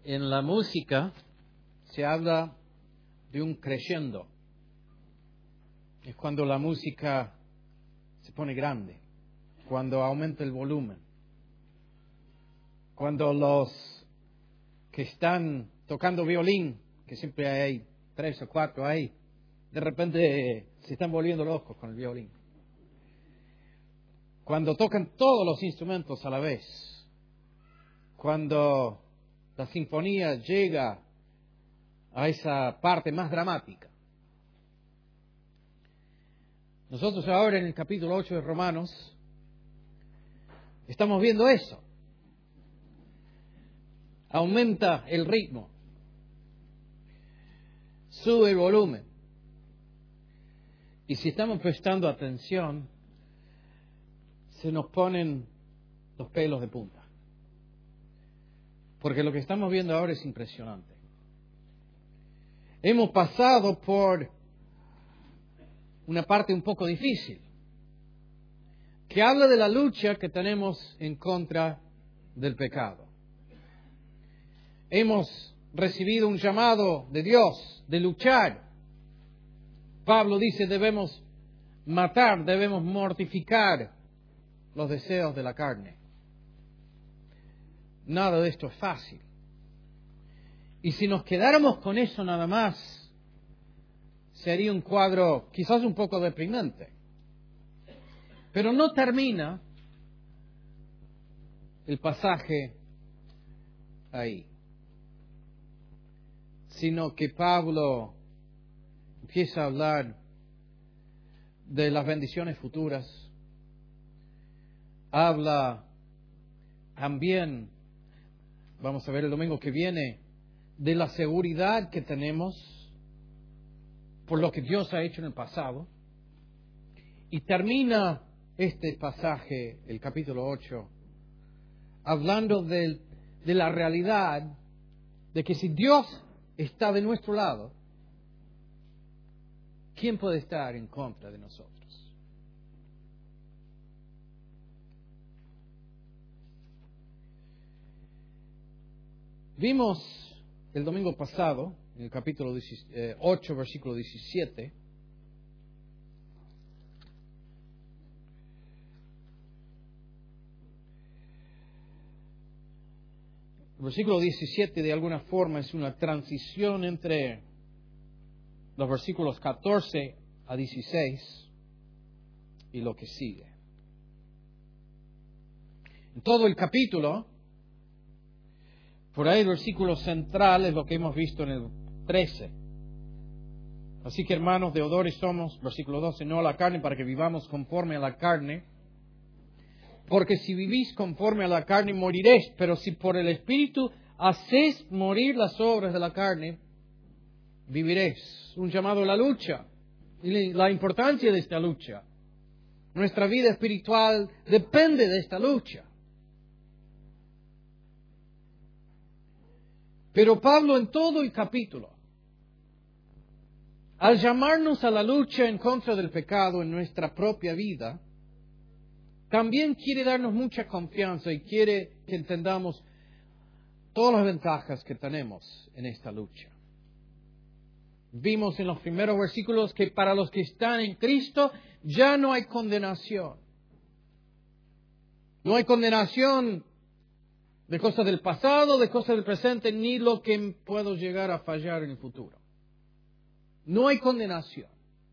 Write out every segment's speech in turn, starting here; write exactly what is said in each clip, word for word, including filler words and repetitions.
En la música se habla de un crescendo. Es cuando la música se pone grande, cuando aumenta el volumen, cuando los que están tocando violín, que siempre hay tres o cuatro ahí, de repente se están volviendo locos con el violín. Cuando tocan todos los instrumentos a la vez, cuando la sinfonía llega a esa parte más dramática. Nosotros ahora en el capítulo ocho de Romanos estamos viendo eso. Aumenta el ritmo, sube el volumen. Y si estamos prestando atención, se nos ponen los pelos de punta. Porque lo que estamos viendo ahora es impresionante. Hemos pasado por una parte un poco difícil, que habla de la lucha que tenemos en contra del pecado. Hemos recibido un llamado de Dios de luchar. Pablo dice, debemos matar, debemos mortificar los deseos de la carne. Nada de esto es fácil. Y si nos quedáramos con eso nada más, sería un cuadro quizás un poco deprimente. Pero no termina el pasaje ahí, sino que Pablo empieza a hablar de las bendiciones futuras. Habla también, vamos a ver el domingo que viene, de la seguridad que tenemos por lo que Dios ha hecho en el pasado. Y termina este pasaje, el capítulo ocho, hablando de, de la realidad de que si Dios está de nuestro lado, ¿quién puede estar en contra de nosotros? Vimos el domingo pasado, en el capítulo ocho, versículo diecisiete, el versículo diecisiete de alguna forma es una transición entre los versículos catorce a dieciséis y lo que sigue. En todo el capítulo, por ahí el versículo central es lo que hemos visto en el trece. Así que hermanos, deudores somos, versículo doce, no a la carne para que vivamos conforme a la carne. Porque si vivís conforme a la carne moriréis, pero si por el Espíritu hacéis morir las obras de la carne, viviréis. Un llamado a la lucha y la importancia de esta lucha. Nuestra vida espiritual depende de esta lucha. Pero Pablo en todo el capítulo, al llamarnos a la lucha en contra del pecado en nuestra propia vida, también quiere darnos mucha confianza y quiere que entendamos todas las ventajas que tenemos en esta lucha. Vimos en los primeros versículos que para los que están en Cristo ya no hay condenación. No hay condenación de cosas del pasado, de cosas del presente, ni lo que puedo llegar a fallar en el futuro. No hay condenación.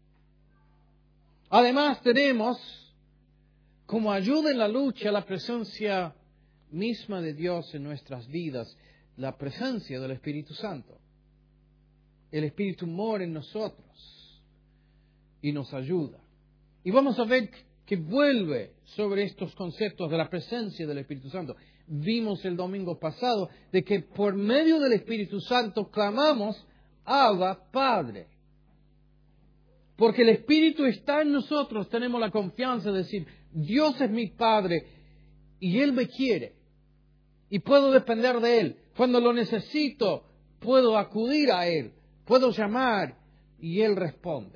Además tenemos como ayuda en la lucha la presencia misma de Dios en nuestras vidas, la presencia del Espíritu Santo. El Espíritu mora en nosotros y nos ayuda. Y vamos a ver que vuelve sobre estos conceptos de la presencia del Espíritu Santo. Vimos el domingo pasado de que por medio del Espíritu Santo clamamos, Abba, Padre. Porque el Espíritu está en nosotros, tenemos la confianza de decir, Dios es mi Padre y Él me quiere. Y puedo depender de Él. Cuando lo necesito, puedo acudir a Él. Puedo llamar y Él responde.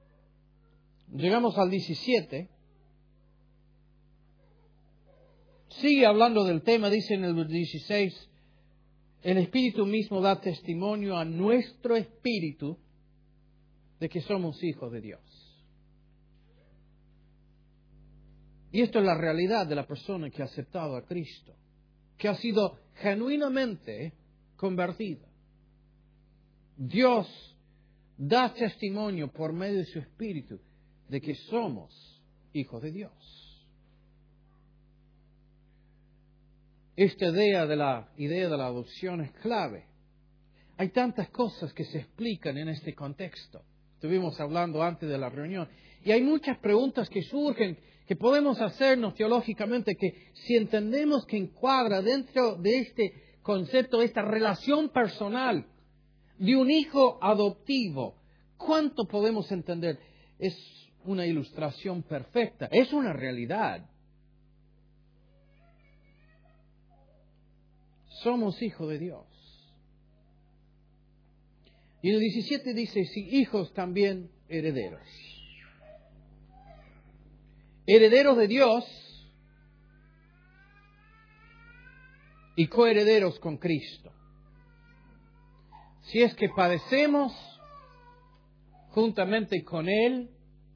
Llegamos al diecisiete. sigue hablando del tema, dice en el dieciséis, el Espíritu mismo da testimonio a nuestro espíritu de que somos hijos de Dios. Y esto es la realidad de la persona que ha aceptado a Cristo, que ha sido genuinamente convertida. Dios da testimonio por medio de su Espíritu de que somos hijos de Dios. Esta idea de la idea de la adopción es clave. Hay tantas cosas que se explican en este contexto. Estuvimos hablando antes de la reunión. Y hay muchas preguntas que surgen, que podemos hacernos teológicamente, que si entendemos que encuadra dentro de este concepto, esta relación personal de un hijo adoptivo, ¿cuánto podemos entender? Es una ilustración perfecta, es una realidad. Somos hijos de Dios. Y en el diecisiete dice, si hijos también herederos. Herederos de Dios y coherederos con Cristo. Si es que padecemos juntamente con Él,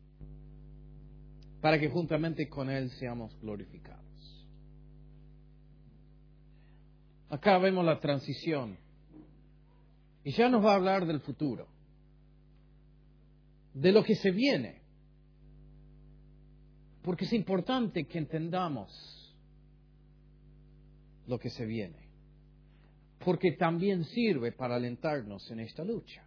para que juntamente con Él seamos glorificados. Acá vemos la transición. Y ya nos va a hablar del futuro, de lo que se viene. Porque es importante que entendamos lo que se viene. Porque también sirve para alentarnos en esta lucha.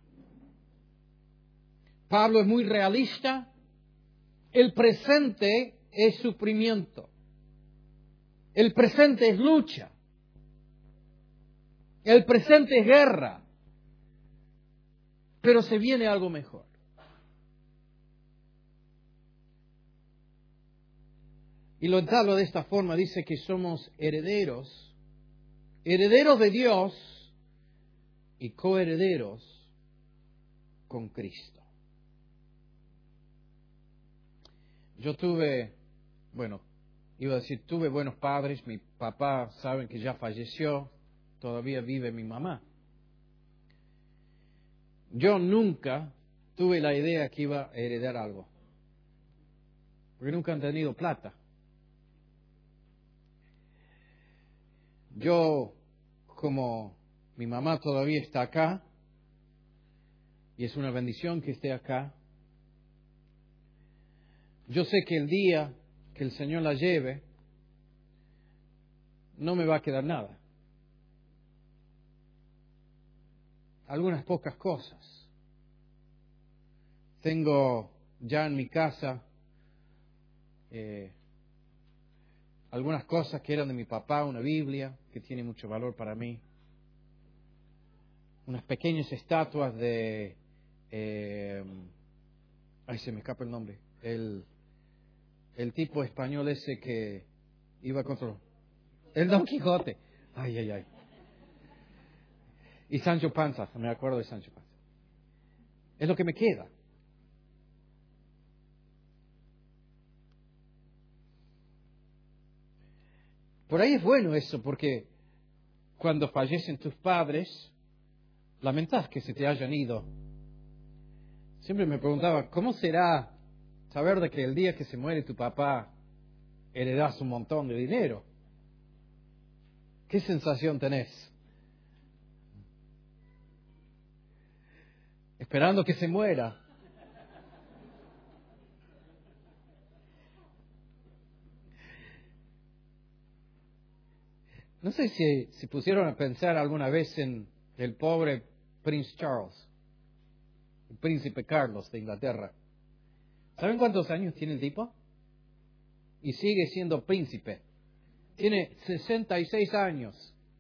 Pablo es muy realista. El presente es sufrimiento. El presente es lucha. El presente es guerra. Pero se viene algo mejor. Y lo entablo de esta forma, dice que somos herederos, herederos de Dios y coherederos con Cristo. Yo tuve, bueno, iba a decir, tuve buenos padres. Mi papá, saben que ya falleció, todavía vive mi mamá. Yo nunca tuve la idea que iba a heredar algo, porque nunca han tenido plata. Yo, como mi mamá todavía está acá, y es una bendición que esté acá, yo sé que el día que el Señor la lleve, no me va a quedar nada. Algunas pocas cosas. Tengo ya en mi casa eh, algunas cosas que eran de mi papá, una Biblia que tiene mucho valor para mí, unas pequeñas estatuas de, eh, ay, se me escapa el nombre, el, el tipo español ese que iba contra el Don Quijote, ay, ay, ay, y Sancho Panza, me acuerdo de Sancho Panza. Es lo que me queda. Por ahí es bueno eso, porque cuando fallecen tus padres, lamentas que se te hayan ido. Siempre me preguntaba, ¿cómo será saber de que el día que se muere tu papá heredas un montón de dinero? ¿Qué sensación tenés? Esperando que se muera. No sé si se pusieron a pensar alguna vez en el pobre Prince Charles, el príncipe Carlos de Inglaterra. ¿Saben cuántos años tiene el tipo? Y sigue siendo príncipe. Tiene sesenta y seis años.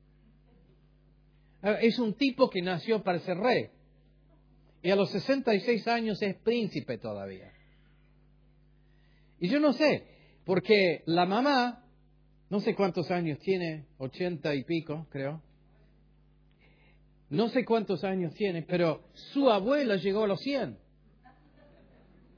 Es un tipo que nació para ser rey. Y a los sesenta y seis años es príncipe todavía. Y yo no sé, porque la mamá, no sé cuántos años tiene, ochenta y pico, creo. No sé cuántos años tiene, pero su abuela llegó a los cien.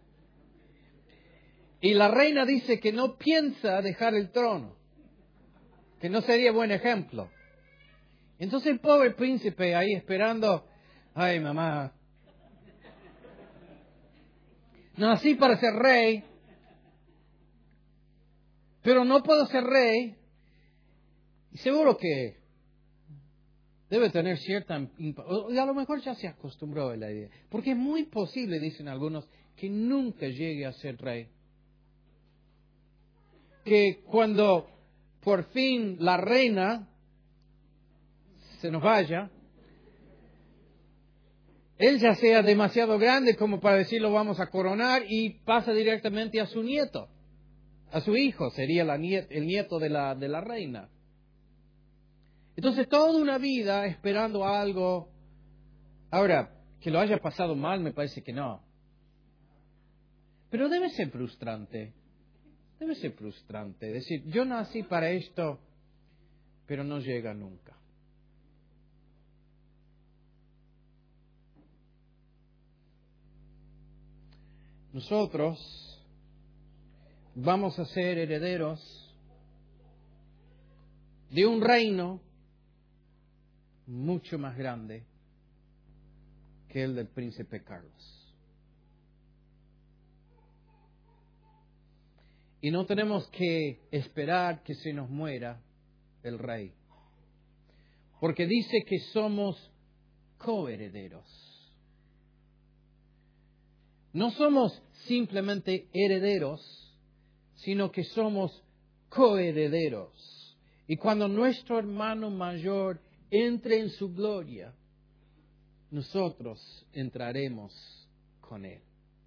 Y la reina dice que no piensa dejar el trono. que no sería buen ejemplo. Entonces el pobre príncipe ahí esperando, ay mamá, nací para ser rey, pero no puedo ser rey. Y seguro que debe tener cierta... Y a lo mejor ya se acostumbró a la idea. Porque es muy posible, dicen algunos, que nunca llegue a ser rey. Que cuando por fin la reina se nos vaya, él ya sea demasiado grande como para decir lo vamos a coronar y pasa directamente a su nieto, a su hijo, sería la niet- el nieto de la, de la reina. Entonces toda una vida esperando algo. Ahora, que lo haya pasado mal me parece que no. Pero debe ser frustrante. Debe ser frustrante. Decir, yo nací para esto, pero no llega nunca. Nosotros vamos a ser herederos de un reino mucho más grande que el del príncipe Carlos. Y no tenemos que esperar que se nos muera el rey, porque dice que somos coherederos. No somos simplemente herederos, sino que somos coherederos. Y cuando nuestro hermano mayor entre en su gloria, nosotros entraremos con él.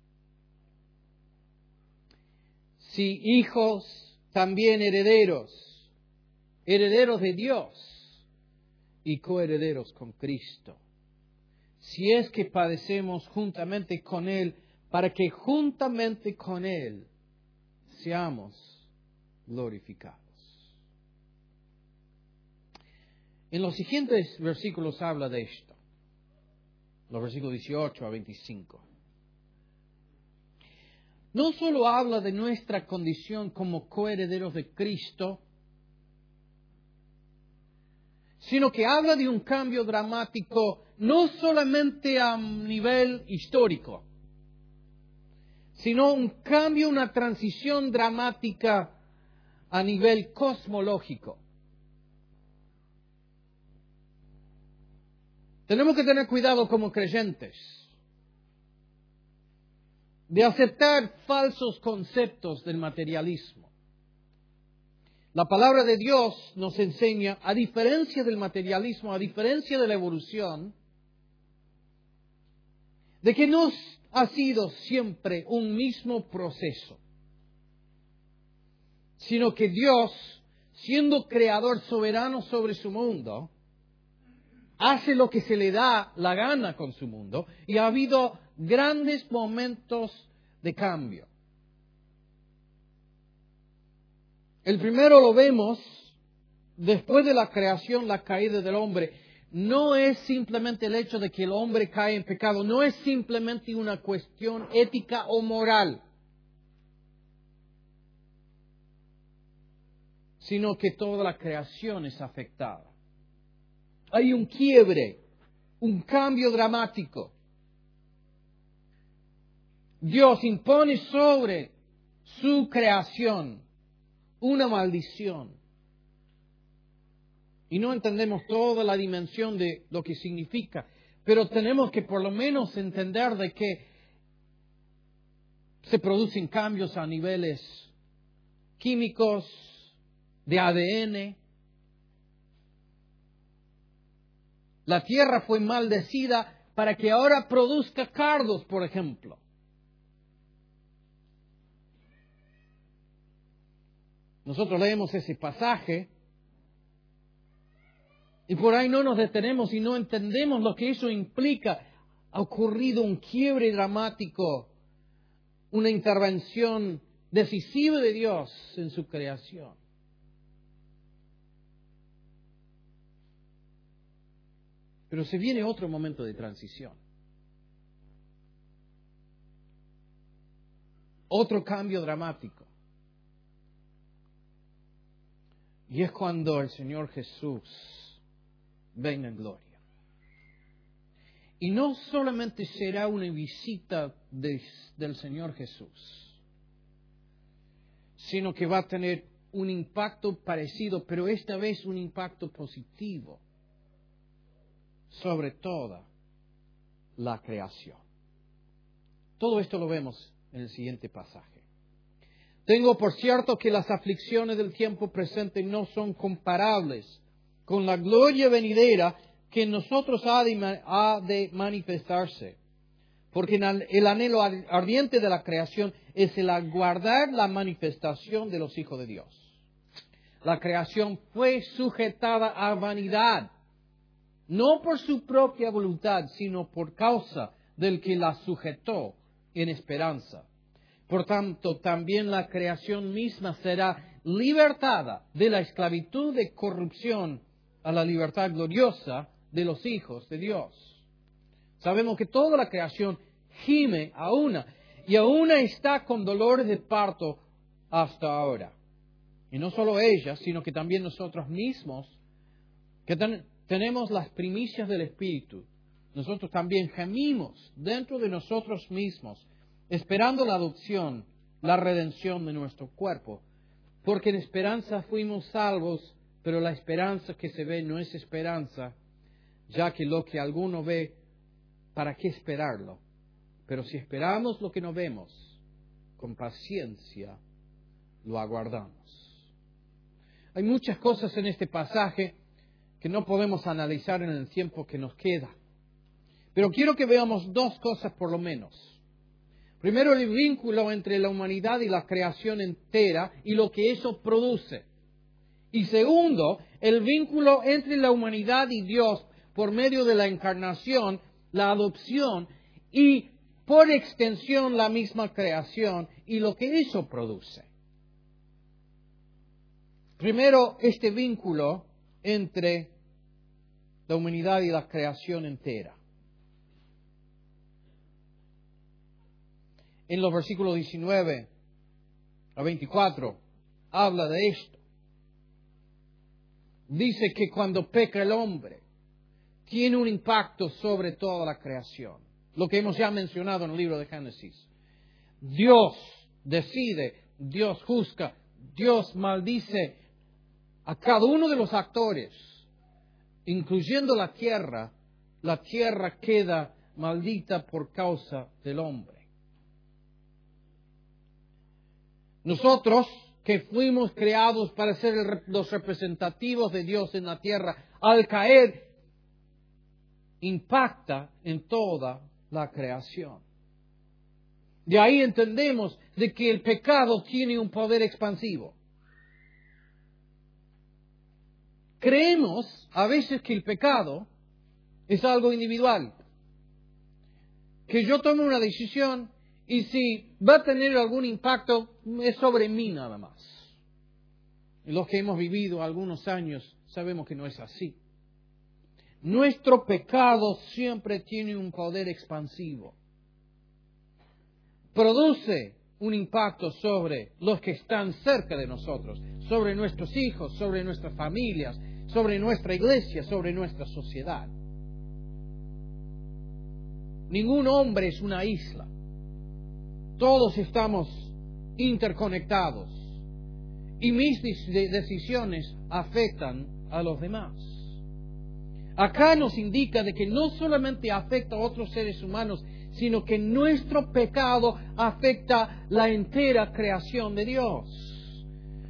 Si hijos, también herederos, herederos de Dios y coherederos con Cristo. Si es que padecemos juntamente con Él, para que juntamente con Él seamos glorificados. En los siguientes versículos habla de esto. Los versículos dieciocho a veinticinco. No solo habla de nuestra condición como coherederos de Cristo, sino que habla de un cambio dramático no solamente a nivel histórico, sino un cambio, una transición dramática a nivel cosmológico. Tenemos que tener cuidado como creyentes de aceptar falsos conceptos del materialismo. La palabra de Dios nos enseña, a diferencia del materialismo, a diferencia de la evolución, de que no ha sido siempre un mismo proceso, sino que Dios, siendo creador soberano sobre su mundo, hace lo que se le da la gana con su mundo, y ha habido grandes momentos de cambio. El primero lo vemos después de la creación, la caída del hombre. No es simplemente el hecho de que el hombre cae en pecado, no es simplemente una cuestión ética o moral, sino que toda la creación es afectada. Hay un quiebre, un cambio dramático. Dios impone sobre su creación una maldición. Y no entendemos toda la dimensión de lo que significa, pero tenemos que por lo menos entender de que se producen cambios a niveles químicos, de A D N. La tierra fue maldecida para que ahora produzca cardos, por ejemplo. Nosotros leemos ese pasaje y por ahí no nos detenemos y no entendemos lo que eso implica. Ha ocurrido un quiebre dramático, una intervención decisiva de Dios en su creación. Pero se viene otro momento de transición. Otro cambio dramático. Y es cuando el Señor Jesús venga en gloria. Y no solamente será una visita de, del Señor Jesús, sino que va a tener un impacto parecido, pero esta vez un impacto positivo sobre toda la creación. Todo esto lo vemos en el siguiente pasaje. Tengo por cierto que las aflicciones del tiempo presente no son comparables con la gloria venidera que en nosotros ha de, ha de manifestarse. Porque el anhelo ardiente de la creación es el aguardar la manifestación de los hijos de Dios. La creación fue sujetada a vanidad, no por su propia voluntad, sino por causa del que la sujetó en esperanza. Por tanto, también la creación misma será libertada de la esclavitud de corrupción a la libertad gloriosa de los hijos de Dios. Sabemos que toda la creación gime a una, y aún está con dolores de parto hasta ahora. Y no solo ella, sino que también nosotros mismos, que ten, tenemos las primicias del Espíritu, nosotros también gemimos dentro de nosotros mismos, esperando la adopción, la redención de nuestro cuerpo. Porque en esperanza fuimos salvos, pero la esperanza que se ve no es esperanza, ya que lo que alguno ve, ¿para qué esperarlo? Pero si esperamos lo que no vemos, con paciencia lo aguardamos. Hay muchas cosas en este pasaje que no podemos analizar en el tiempo que nos queda. Pero quiero que veamos dos cosas por lo menos. Primero, el vínculo entre la humanidad y la creación entera y lo que eso produce. Y segundo, el vínculo entre la humanidad y Dios por medio de la encarnación, la adopción y por extensión la misma creación y lo que eso produce. Primero, este vínculo entre la humanidad y la creación entera. En los versículos diecinueve a veinticuatro habla de esto. Dice que cuando peca el hombre, tiene un impacto sobre toda la creación. Lo que hemos ya mencionado en el libro de Génesis. Dios decide, Dios juzga, Dios maldice a cada uno de los actores, incluyendo la tierra. La tierra queda maldita por causa del hombre. Nosotros, que fuimos creados para ser los representativos de Dios en la tierra, al caer, impacta en toda la creación. De ahí entendemos de que el pecado tiene un poder expansivo. Creemos a veces que el pecado es algo individual. Que yo tomo una decisión y si va a tener algún impacto es sobre mí nada más. Y los que hemos vivido algunos años sabemos que no es así. Nuestro pecado siempre tiene un poder expansivo. Produce un impacto sobre los que están cerca de nosotros, sobre nuestros hijos, sobre nuestras familias, sobre nuestra iglesia, sobre nuestra sociedad. Ningún hombre es una isla. Todos estamos interconectados y mis decisiones afectan a los demás. Acá nos indica de que no solamente afecta a otros seres humanos, sino que nuestro pecado afecta la entera creación de Dios.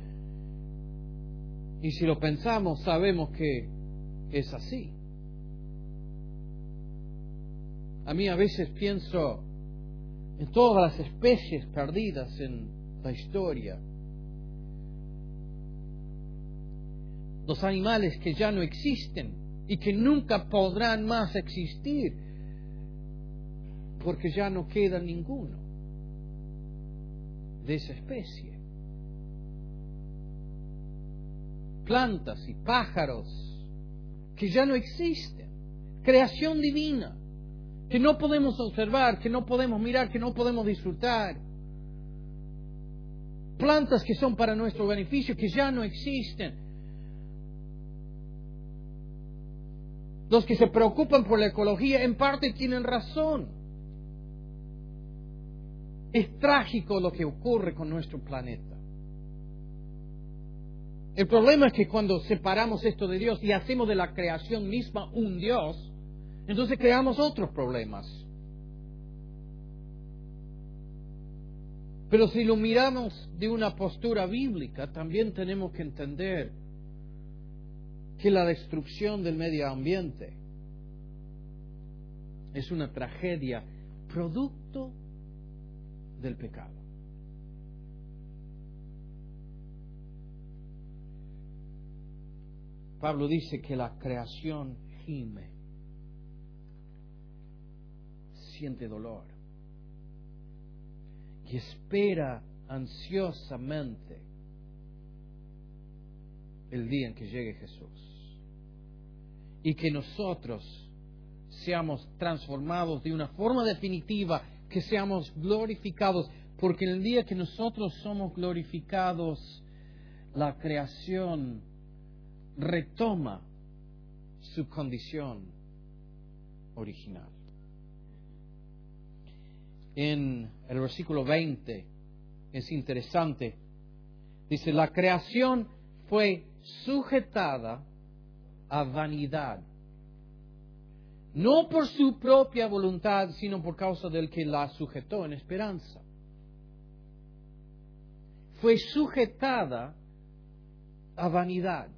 Y si lo pensamos, sabemos que es así. A mí a veces pienso en todas las especies perdidas en la historia. Los animales que ya no existen y que nunca podrán más existir, porque ya no queda ninguno de esa especie. Plantas y pájaros que ya no existen. Creación divina que no podemos observar, que no podemos mirar, que no podemos disfrutar. Plantas que son para nuestro beneficio, que ya no existen. Los que se preocupan por la ecología en parte tienen razón. Es trágico lo que ocurre con nuestro planeta. El problema es que cuando separamos esto de Dios y hacemos de la creación misma un Dios, entonces creamos otros problemas. Pero si lo miramos de una postura bíblica, también tenemos que entender que la destrucción del medio ambiente es una tragedia producto del pecado. Pablo dice que la creación gime, siente dolor y espera ansiosamente el día en que llegue Jesús y que nosotros seamos transformados de una forma definitiva, que seamos glorificados, porque en el día que nosotros somos glorificados, la creación retoma su condición original. En el versículo veinte es interesante. Dice, la creación fue sujetada a vanidad, no por su propia voluntad, sino por causa del que la sujetó en esperanza. Fue sujetada a vanidad.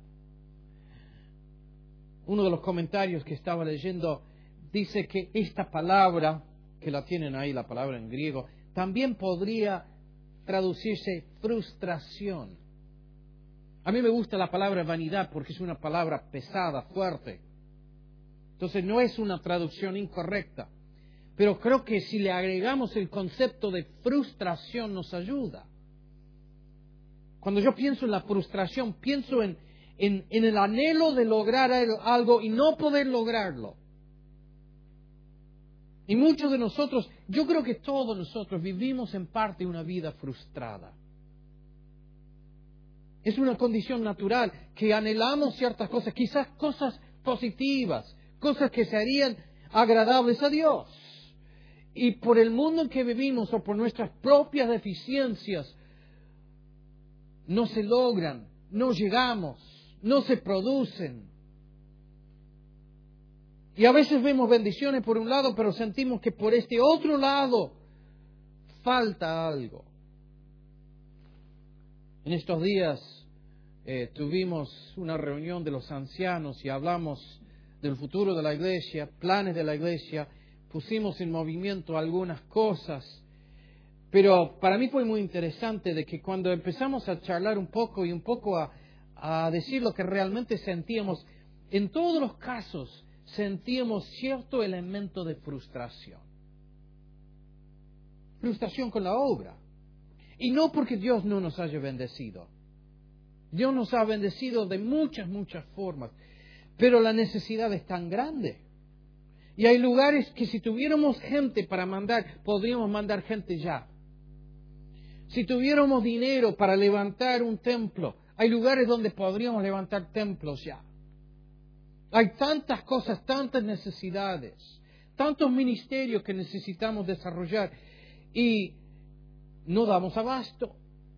Uno de los comentarios que estaba leyendo dice que esta palabra, que la tienen ahí, la palabra en griego, también podría traducirse frustración. A mí me gusta la palabra vanidad porque es una palabra pesada, fuerte. Entonces no es una traducción incorrecta. Pero creo que si le agregamos el concepto de frustración nos ayuda. Cuando yo pienso en la frustración, pienso en, en, en el anhelo de lograr algo y no poder lograrlo. Y muchos de nosotros, yo creo que todos nosotros vivimos en parte una vida frustrada. Es una condición natural que anhelamos ciertas cosas, quizás cosas positivas, cosas que serían agradables a Dios. Y por el mundo en que vivimos o por nuestras propias deficiencias, no se logran, no llegamos, no se producen. Y a veces vemos bendiciones por un lado, pero sentimos que por este otro lado falta algo. En estos días eh, tuvimos una reunión de los ancianos y hablamos del futuro de la iglesia, planes de la iglesia, pusimos en movimiento algunas cosas, pero para mí fue muy interesante de que cuando empezamos a charlar un poco y un poco a, a decir lo que realmente sentíamos, en todos los casos sentíamos cierto elemento de frustración. Frustración con la obra. Y no porque Dios no nos haya bendecido. Dios nos ha bendecido de muchas, muchas formas. Pero la necesidad es tan grande. Y hay lugares que si tuviéramos gente para mandar, podríamos mandar gente ya. Si tuviéramos dinero para levantar un templo, hay lugares donde podríamos levantar templos ya. Hay tantas cosas, tantas necesidades, tantos ministerios que necesitamos desarrollar y no damos abasto.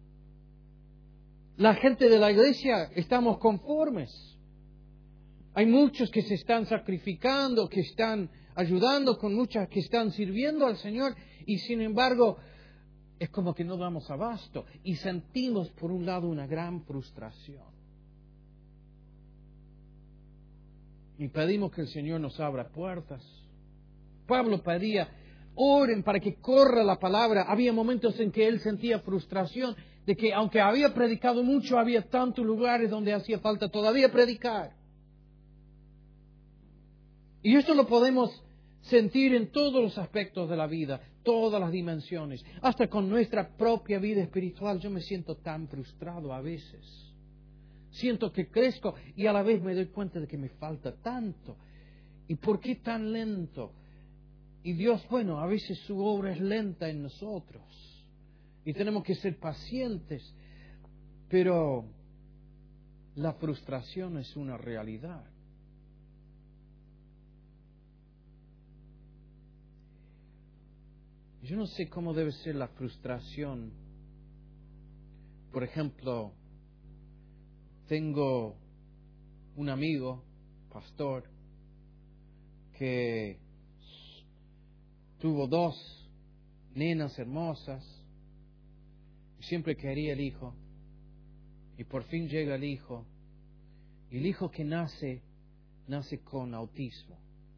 La gente de la iglesia estamos conformes. Hay muchos que se están sacrificando, que están ayudando con muchas, que están sirviendo al Señor y sin embargo es como que no damos abasto y sentimos por un lado una gran frustración. Y pedimos que el Señor nos abra puertas. Pablo pedía, oren para que corra la palabra. Había momentos en que él sentía frustración de que aunque había predicado mucho, había tantos lugares donde hacía falta todavía predicar. Y esto lo podemos sentir en todos los aspectos de la vida, todas las dimensiones. Hasta con nuestra propia vida espiritual yo me siento tan frustrado a veces. Siento que crezco y a la vez me doy cuenta de que me falta tanto. ¿Y por qué tan lento? Y Dios, bueno, a veces su obra es lenta en nosotros. Y tenemos que ser pacientes. Pero la frustración es una realidad. Yo no sé cómo debe ser la frustración. Por ejemplo, tengo un amigo, pastor, que tuvo dos nenas hermosas y siempre quería el hijo. Y por fin llega el hijo. Y el hijo que nace, nace con autismo.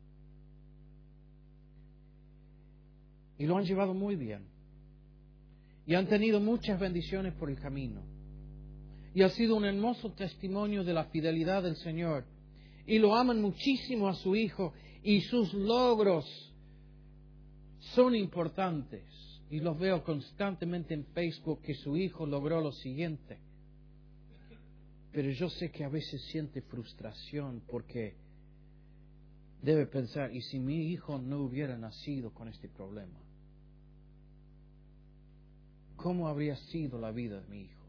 Y lo han llevado muy bien. Y han tenido muchas bendiciones por el camino. Y ha sido un hermoso testimonio de la fidelidad del Señor. Y lo aman muchísimo a su hijo. Y sus logros son importantes. Y los veo constantemente en Facebook que su hijo logró lo siguiente. Pero yo sé que a veces siente frustración porque debe pensar, ¿y si mi hijo no hubiera nacido con este problema? ¿Cómo habría sido la vida de mi hijo?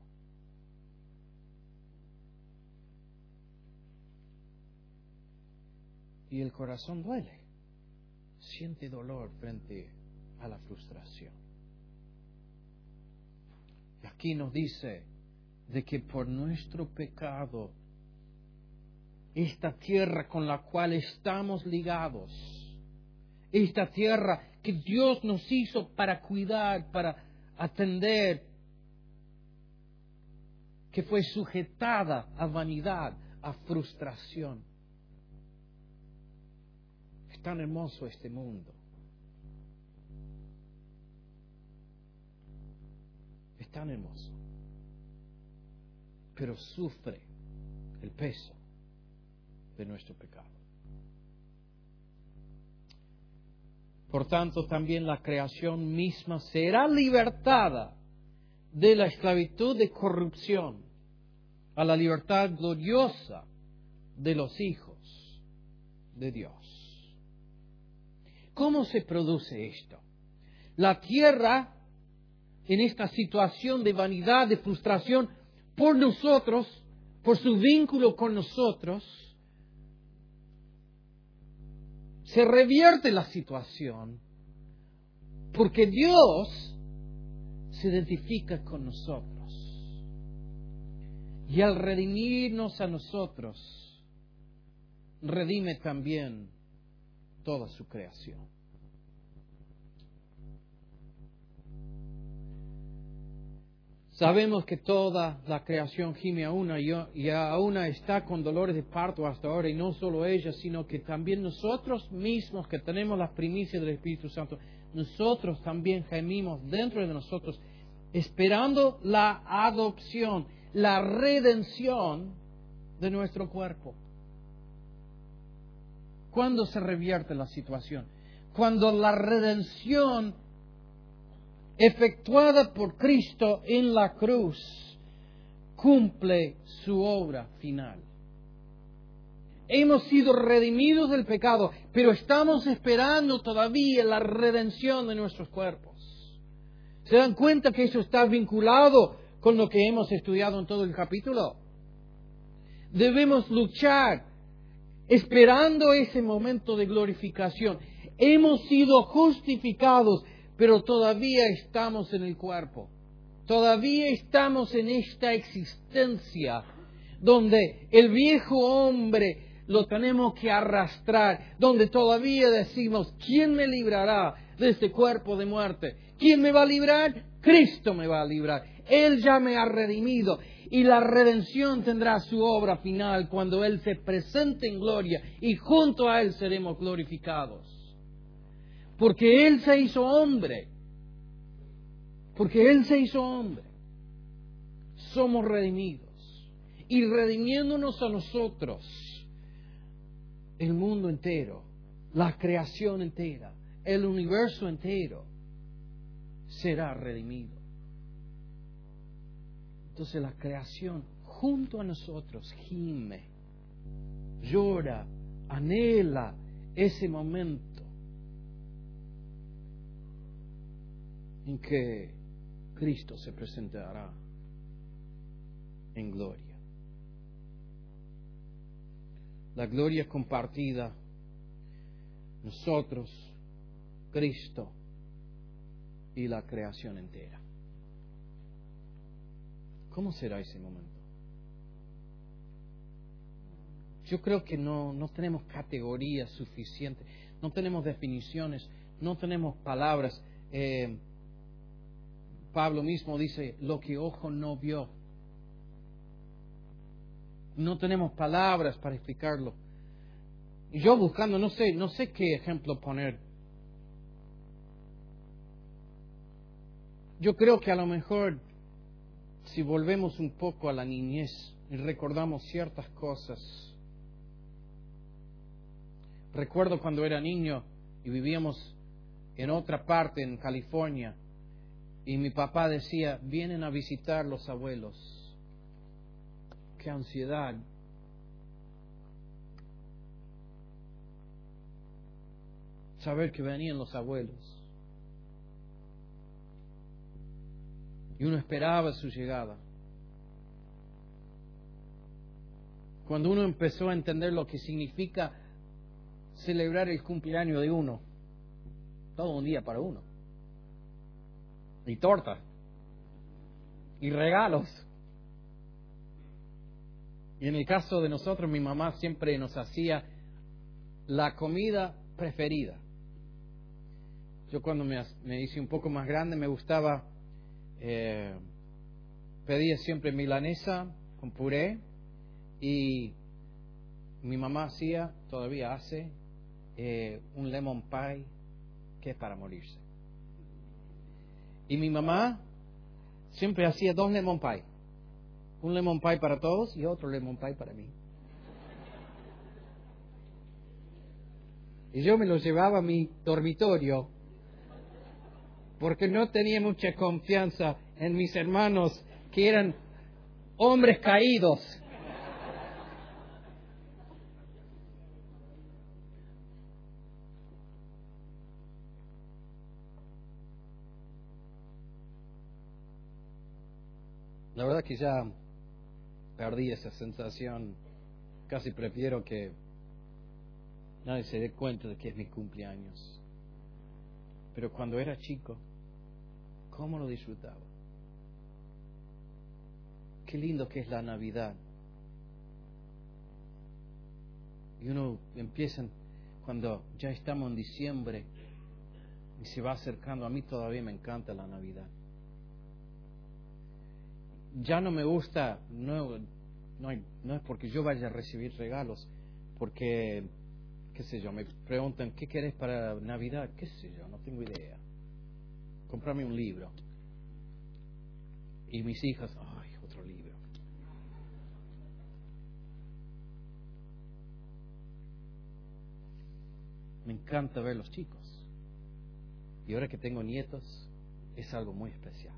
Y el corazón duele. Siente dolor frente a la frustración. Y aquí nos dice de que por nuestro pecado, esta tierra con la cual estamos ligados, esta tierra que Dios nos hizo para cuidar, para atender, que fue sujetada a vanidad, a frustración. Es tan hermoso este mundo. Es tan hermoso. Pero sufre el peso de nuestro pecado. Por tanto, también la creación misma será libertada de la esclavitud de corrupción a la libertad gloriosa de los hijos de Dios. ¿Cómo se produce esto? La tierra, en esta situación de vanidad, de frustración, por nosotros, por su vínculo con nosotros, se revierte la situación porque Dios se identifica con nosotros. Y al redimirnos a nosotros, redime también toda su creación. Sabemos que toda la creación gime a una y a una está con dolores de parto hasta ahora, y no solo ella, sino que también nosotros mismos que tenemos las primicias del Espíritu Santo, nosotros también gemimos dentro de nosotros, esperando la adopción, la redención de nuestro cuerpo. ¿Cuándo se revierte la situación? Cuando la redención efectuada por Cristo en la cruz cumple su obra final. Hemos sido redimidos del pecado, pero estamos esperando todavía la redención de nuestros cuerpos. ¿Se dan cuenta que eso está vinculado con lo que hemos estudiado en todo el capítulo? Debemos luchar esperando ese momento de glorificación. Hemos sido justificados, pero todavía estamos en el cuerpo. Todavía estamos en esta existencia donde el viejo hombre lo tenemos que arrastrar, donde todavía decimos, ¿quién me librará de este cuerpo de muerte? ¿Quién me va a librar? Cristo me va a librar. Él ya me ha redimido y la redención tendrá su obra final cuando Él se presente en gloria y junto a Él seremos glorificados. Porque Él se hizo hombre. Porque Él se hizo hombre. Somos redimidos. Y redimiéndonos a nosotros, el mundo entero, la creación entera, el universo entero, será redimido. Entonces la creación junto a nosotros gime, llora, anhela ese momento en que Cristo se presentará en gloria. La gloria compartida, nosotros, Cristo, y la creación entera. ¿Cómo será ese momento? Yo creo que no, no tenemos categorías suficientes, no tenemos definiciones, no tenemos palabras. Eh, Pablo mismo dice, lo que ojo no vio. No tenemos palabras para explicarlo. Y yo buscando, no sé, no sé qué ejemplo poner. Yo creo que a lo mejor, si volvemos un poco a la niñez y recordamos ciertas cosas. Recuerdo cuando era niño y vivíamos en otra parte, en California, y mi papá decía, vienen a visitar los abuelos. ¡Qué ansiedad! Saber que venían los abuelos. Y uno esperaba su llegada. Cuando uno empezó a entender lo que significa celebrar el cumpleaños de uno, todo un día para uno. Y torta. Y regalos. Y en el caso de nosotros, mi mamá siempre nos hacía la comida preferida. Yo cuando me, me hice un poco más grande me gustaba, eh, pedía siempre milanesa con puré, y mi mamá hacía, todavía hace, eh, un lemon pie que es para morirse. Y mi mamá siempre hacía dos lemon pie. Un lemon pie para todos y otro lemon pie para mí. Y yo me lo llevaba a mi dormitorio porque no tenía mucha confianza en mis hermanos, que eran hombres caídos. La verdad que ya perdí esa sensación. Casi prefiero que nadie se dé cuenta de que es mi cumpleaños. Pero cuando era chico, ¿cómo lo disfrutaba? Qué lindo que es la Navidad. Y uno empieza, cuando ya estamos en diciembre y se va acercando, a mí todavía me encanta la Navidad. Ya no me gusta, no, no, hay, no es porque yo vaya a recibir regalos, porque, qué sé yo, me preguntan, ¿qué querés para Navidad? Qué sé yo, no tengo idea. Comprarme un libro. Y mis hijas, ay, otro libro. Me encanta ver los chicos. Y ahora que tengo nietos, es algo muy especial.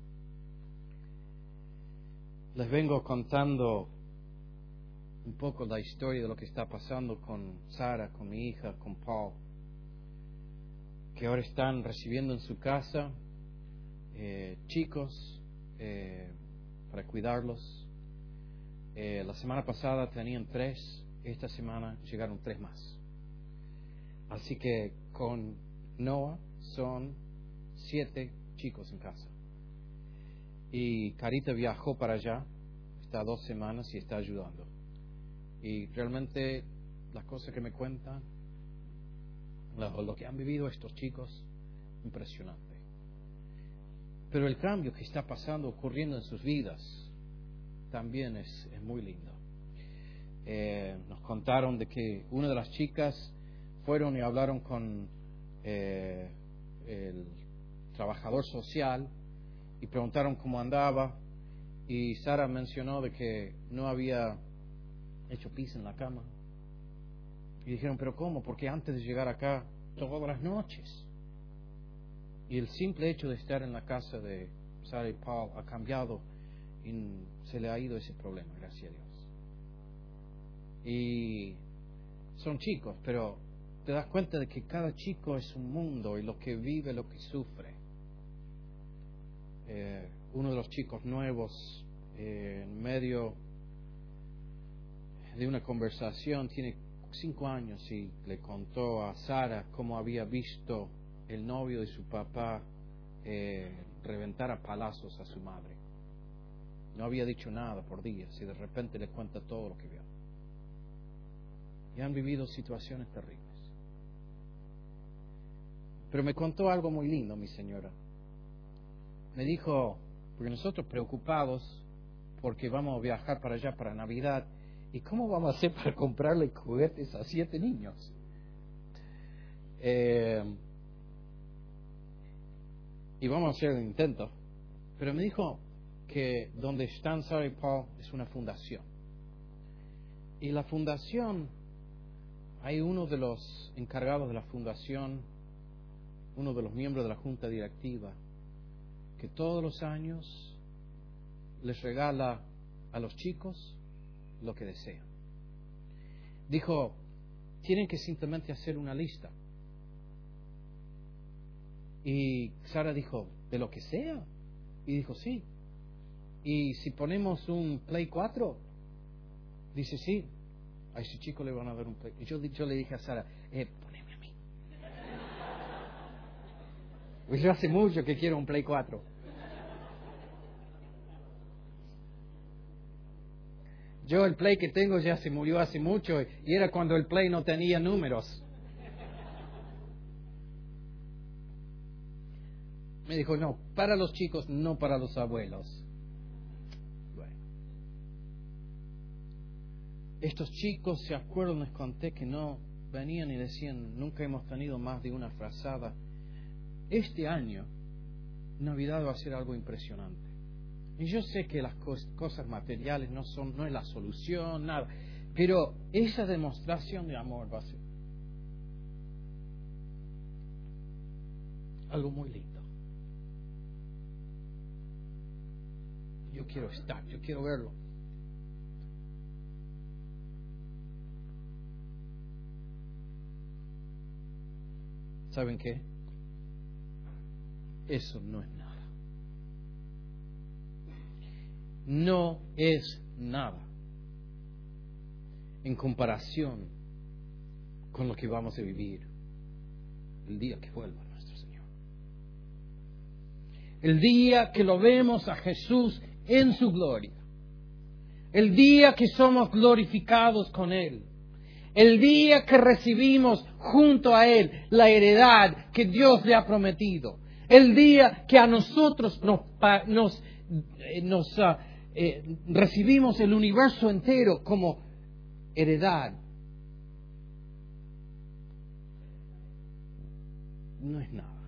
Les vengo contando un poco la historia de lo que está pasando con Sara, con mi hija, con Paul, que ahora están recibiendo en su casa eh, chicos eh, para cuidarlos. Eh, la semana pasada tenían tres, esta semana llegaron tres más. Así que con Noah son siete chicos en casa. Y Carita viajó para allá, está dos semanas y está ayudando. Y realmente las cosas que me cuentan, lo, lo que han vivido estos chicos, impresionante. Pero el cambio que está pasando, ocurriendo en sus vidas, también es, es muy lindo. Eh, nos contaron de que una de las chicas fueron y hablaron con eh, el trabajador social y preguntaron cómo andaba, y Sara mencionó de que no había hecho pis en la cama. Y dijeron, ¿pero cómo? Porque antes de llegar acá, todas las noches. Y el simple hecho de estar en la casa de Sara y Paul ha cambiado y se le ha ido ese problema, gracias a Dios. Y son chicos, pero te das cuenta de que cada chico es un mundo y lo que vive, lo que sufre. Eh, uno de los chicos nuevos, eh, en medio de una conversación, tiene cinco años y le contó a Sara cómo había visto el novio de su papá eh, reventar a palazos a su madre. No había dicho nada por días y de repente le cuenta todo lo que vio. Y han vivido situaciones terribles. Pero me contó algo muy lindo, mi señora. Me dijo, porque nosotros preocupados porque vamos a viajar para allá para Navidad, ¿y cómo vamos a hacer para comprarle juguetes a siete niños? Eh, y vamos a hacer el intento. Pero me dijo que donde están Sarah y Paul es una fundación. Y la fundación, hay uno de los encargados de la fundación, uno de los miembros de la junta directiva, que todos los años les regala a los chicos lo que desean. Dijo, tienen que simplemente hacer una lista. Y Sara dijo, ¿de lo que sea? Y dijo, sí. ¿Y si ponemos un Play cuatro? Dice, sí. A ese chico le van a dar un Play. Y yo, yo le dije a Sara, eh, poneme a mí. Pues yo hace mucho que quiero un Play cuatro. Yo el Play que tengo ya se murió hace mucho y era cuando el Play no tenía números. Me dijo, no, para los chicos, no para los abuelos. Bueno. Estos chicos, ¿se acuerdan? Les conté que no venían y decían, nunca hemos tenido más de una frazada. Este año, Navidad va a ser algo impresionante. Y yo sé que las cosas materiales no son, no es la solución, nada. Pero esa demostración de amor va a ser algo muy lindo. Yo quiero estar, yo quiero verlo. ¿Saben qué? Eso no es nada. No es nada en comparación con lo que vamos a vivir el día que vuelva nuestro Señor. El día que lo vemos a Jesús en su gloria. El día que somos glorificados con Él. El día que recibimos junto a Él la heredad que Dios le ha prometido. El día que a nosotros nos, nos, nos uh, eh, recibimos el universo entero como heredad. No es nada.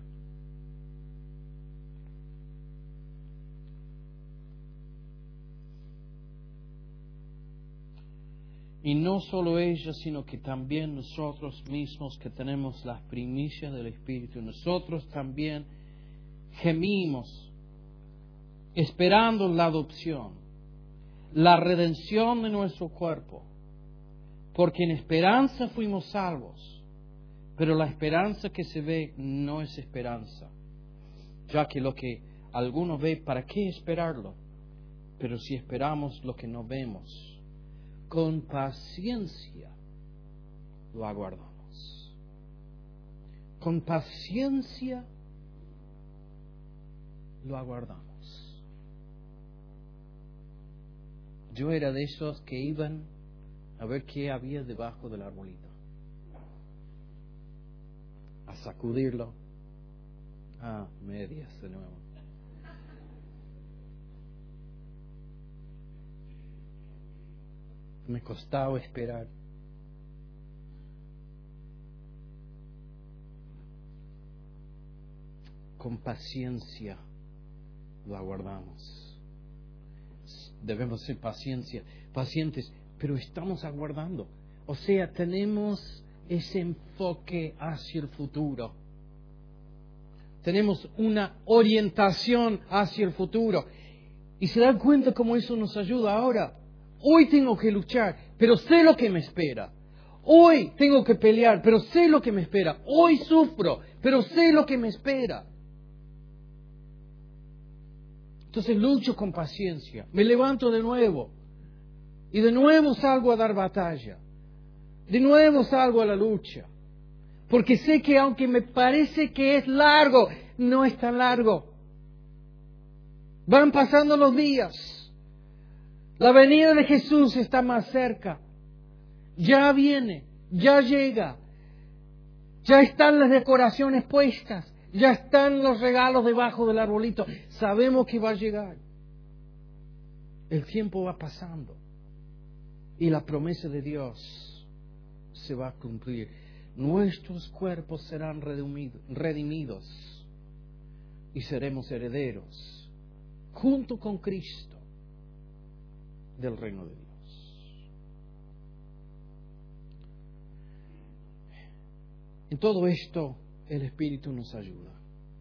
Y no solo ella, sino que también nosotros mismos que tenemos las primicias del Espíritu, nosotros también gemimos esperando la adopción, la redención de nuestro cuerpo, porque en esperanza fuimos salvos, pero la esperanza que se ve no es esperanza, ya que lo que alguno ve, ¿para qué esperarlo? Pero si esperamos lo que no vemos, con paciencia lo aguardamos. Con paciencia lo aguardamos. Yo era de esos que iban a ver qué había debajo del arbolito, a sacudirlo. Ah, medias de nuevo. Me costaba esperar. Con paciencia lo aguardamos. Debemos ser paciencia, pacientes, pero estamos aguardando. O sea, tenemos ese enfoque hacia el futuro. Tenemos una orientación hacia el futuro. Y se dan cuenta cómo eso nos ayuda ahora. Hoy tengo que luchar, pero sé lo que me espera. Hoy tengo que pelear, pero sé lo que me espera. Hoy sufro, pero sé lo que me espera. Entonces lucho con paciencia. Me levanto de nuevo. Y de nuevo salgo a dar batalla. De nuevo salgo a la lucha. Porque sé que aunque me parece que es largo, no es tan largo. Van pasando los días. La venida de Jesús está más cerca. Ya viene, ya llega. Ya están las decoraciones puestas. Ya están los regalos debajo del arbolito. Sabemos que va a llegar. El tiempo va pasando. Y la promesa de Dios se va a cumplir. Nuestros cuerpos serán redimidos. Y seremos herederos, junto con Cristo, del reino de Dios. En todo esto, el Espíritu nos ayuda.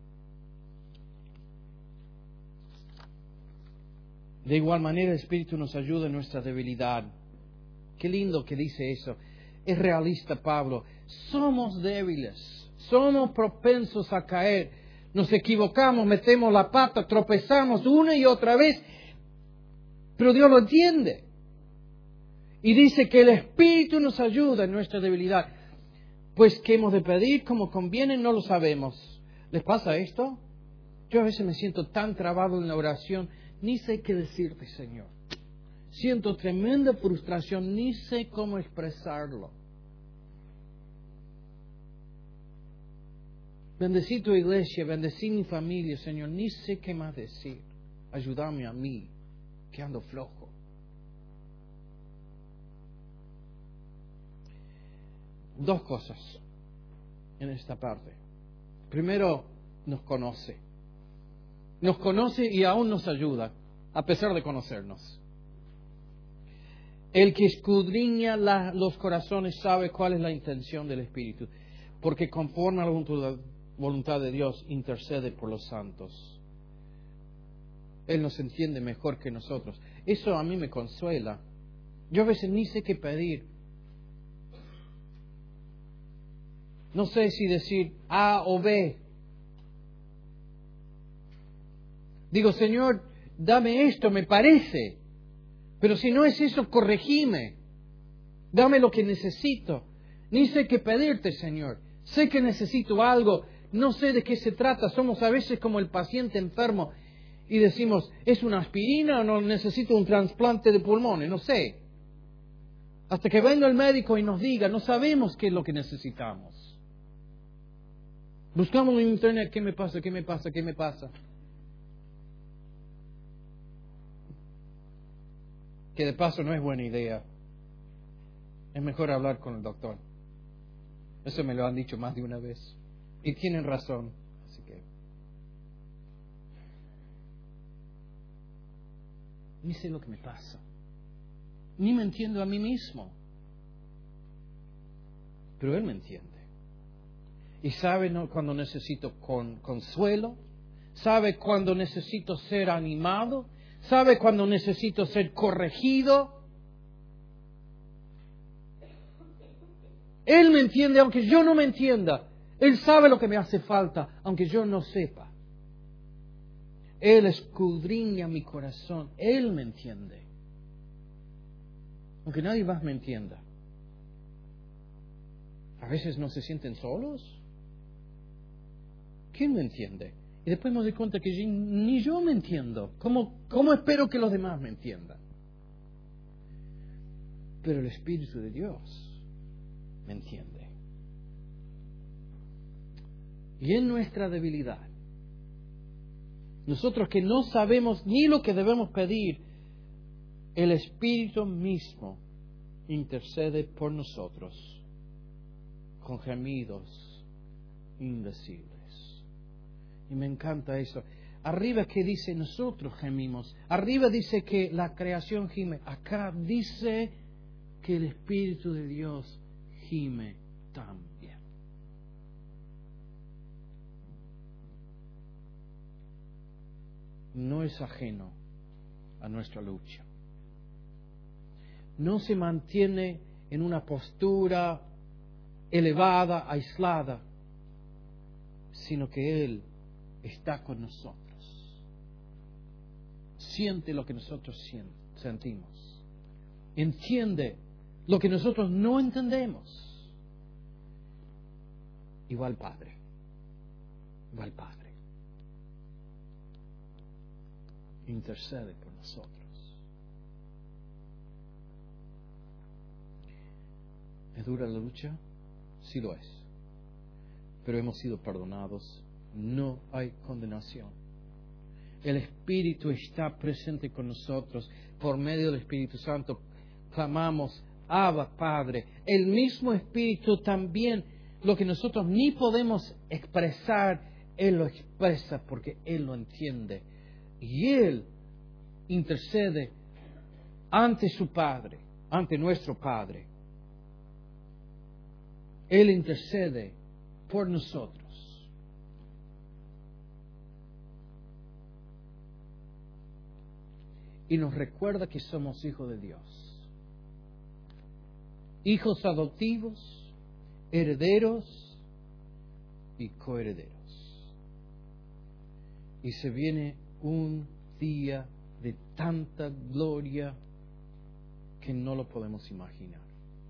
De igual manera, el Espíritu nos ayuda en nuestra debilidad. Qué lindo que dice eso. Es realista Pablo. Somos débiles. Somos propensos a caer. Nos equivocamos, metemos la pata, tropezamos una y otra vez. Pero Dios lo entiende. Y dice que el Espíritu nos ayuda en nuestra debilidad. Pues ¿qué hemos de pedir como conviene? No lo sabemos. ¿Les pasa esto? Yo a veces me siento tan trabado en la oración, ni sé qué decirte, Señor. Siento tremenda frustración, ni sé cómo expresarlo. Bendecí tu iglesia, bendecí mi familia, Señor. Ni sé qué más decir. Ayúdame a mí, que ando flojo. Dos cosas en esta parte. Primero, nos conoce. Nos conoce y aún nos ayuda, a pesar de conocernos. El que escudriña la, los corazones sabe cuál es la intención del Espíritu, porque conforme a la voluntad, voluntad de Dios intercede por los santos. Él nos entiende mejor que nosotros. Eso a mí me consuela. Yo a veces ni sé qué pedir. No sé si decir A o B. Digo, Señor, dame esto, me parece. Pero si no es eso, corregime. Dame lo que necesito. Ni sé qué pedirte, Señor. Sé que necesito algo. No sé de qué se trata. Somos a veces como el paciente enfermo. Y decimos, ¿es una aspirina o no necesito un trasplante de pulmones? No sé. Hasta que venga el médico y nos diga, no sabemos qué es lo que necesitamos. Buscamos en internet, ¿qué me pasa? ¿Qué me pasa? ¿Qué me pasa? Que de paso no es buena idea. Es mejor hablar con el doctor. Eso me lo han dicho más de una vez. Y tienen razón. Así que ni sé lo que me pasa. Ni me entiendo a mí mismo. Pero Él me entiende. Y sabe cuando necesito con, consuelo. Sabe cuando necesito ser animado. Sabe cuando necesito ser corregido. Él me entiende aunque yo no me entienda. Él sabe lo que me hace falta aunque yo no sepa. Él escudriña mi corazón. Él me entiende. Aunque nadie más me entienda. A veces no se sienten solos. ¿Quién me entiende? Y después me doy cuenta que yo, ni yo me entiendo. ¿Cómo, ¿Cómo espero que los demás me entiendan? Pero el Espíritu de Dios me entiende. Y en nuestra debilidad, nosotros que no sabemos ni lo que debemos pedir, el Espíritu mismo intercede por nosotros con gemidos indecibles. Y me encanta eso. Arriba que dice nosotros gemimos. Arriba dice que la creación gime. Acá dice que el Espíritu de Dios gime también. No es ajeno a nuestra lucha. No se mantiene en una postura elevada, aislada, sino que Él está con nosotros. Siente lo que nosotros sentimos. Entiende lo que nosotros no entendemos. Igual Padre. Igual Padre. intercede por nosotros. ¿Es dura la lucha? Sí lo es. Pero hemos sido perdonados. No hay condenación. El Espíritu está presente con nosotros. Por medio del Espíritu Santo clamamos, Abba, Padre. El mismo Espíritu también, lo que nosotros ni podemos expresar, Él lo expresa porque Él lo entiende. Y Él intercede ante su Padre, ante nuestro Padre. Él intercede por nosotros. Y nos recuerda que somos hijos de Dios. Hijos adoptivos, herederos y coherederos. Y se viene un día de tanta gloria que no lo podemos imaginar.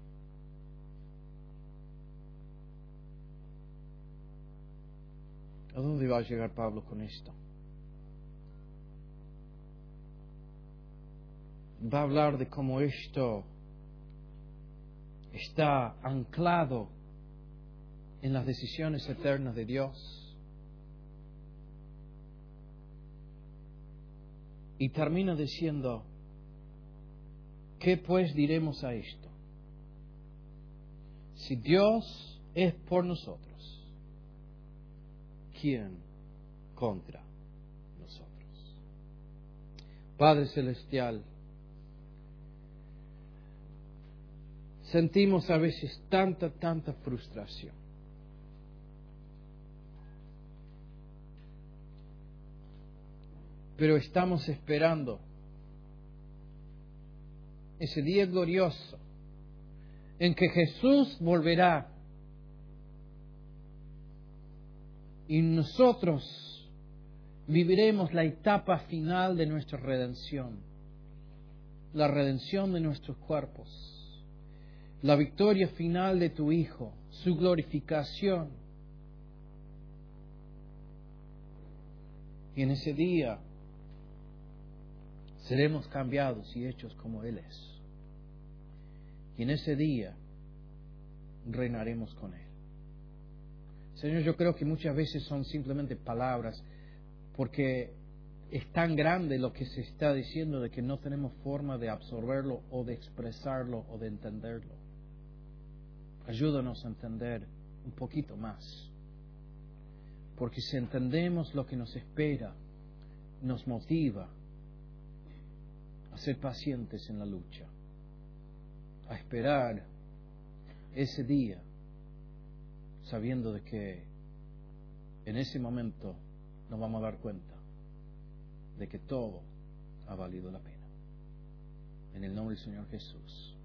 ¿A dónde va a llegar Pablo con esto? Va a hablar de cómo esto está anclado en las decisiones eternas de Dios. Y termina diciendo, ¿qué pues diremos a esto? Si Dios es por nosotros, ¿quién contra nosotros? Padre Celestial, sentimos a veces tanta, tanta frustración. Pero estamos esperando ese día glorioso en que Jesús volverá y nosotros viviremos la etapa final de nuestra redención, la redención de nuestros cuerpos, la victoria final de tu Hijo, su glorificación. Y en ese día seremos cambiados y hechos como Él es. Y en ese día reinaremos con Él. Señor, yo creo que muchas veces son simplemente palabras, porque es tan grande lo que se está diciendo de que no tenemos forma de absorberlo o de expresarlo o de entenderlo. Ayúdanos a entender un poquito más. Porque si entendemos lo que nos espera, nos motiva a ser pacientes en la lucha, a esperar ese día, sabiendo de que en ese momento nos vamos a dar cuenta de que todo ha valido la pena. En el nombre del Señor Jesús.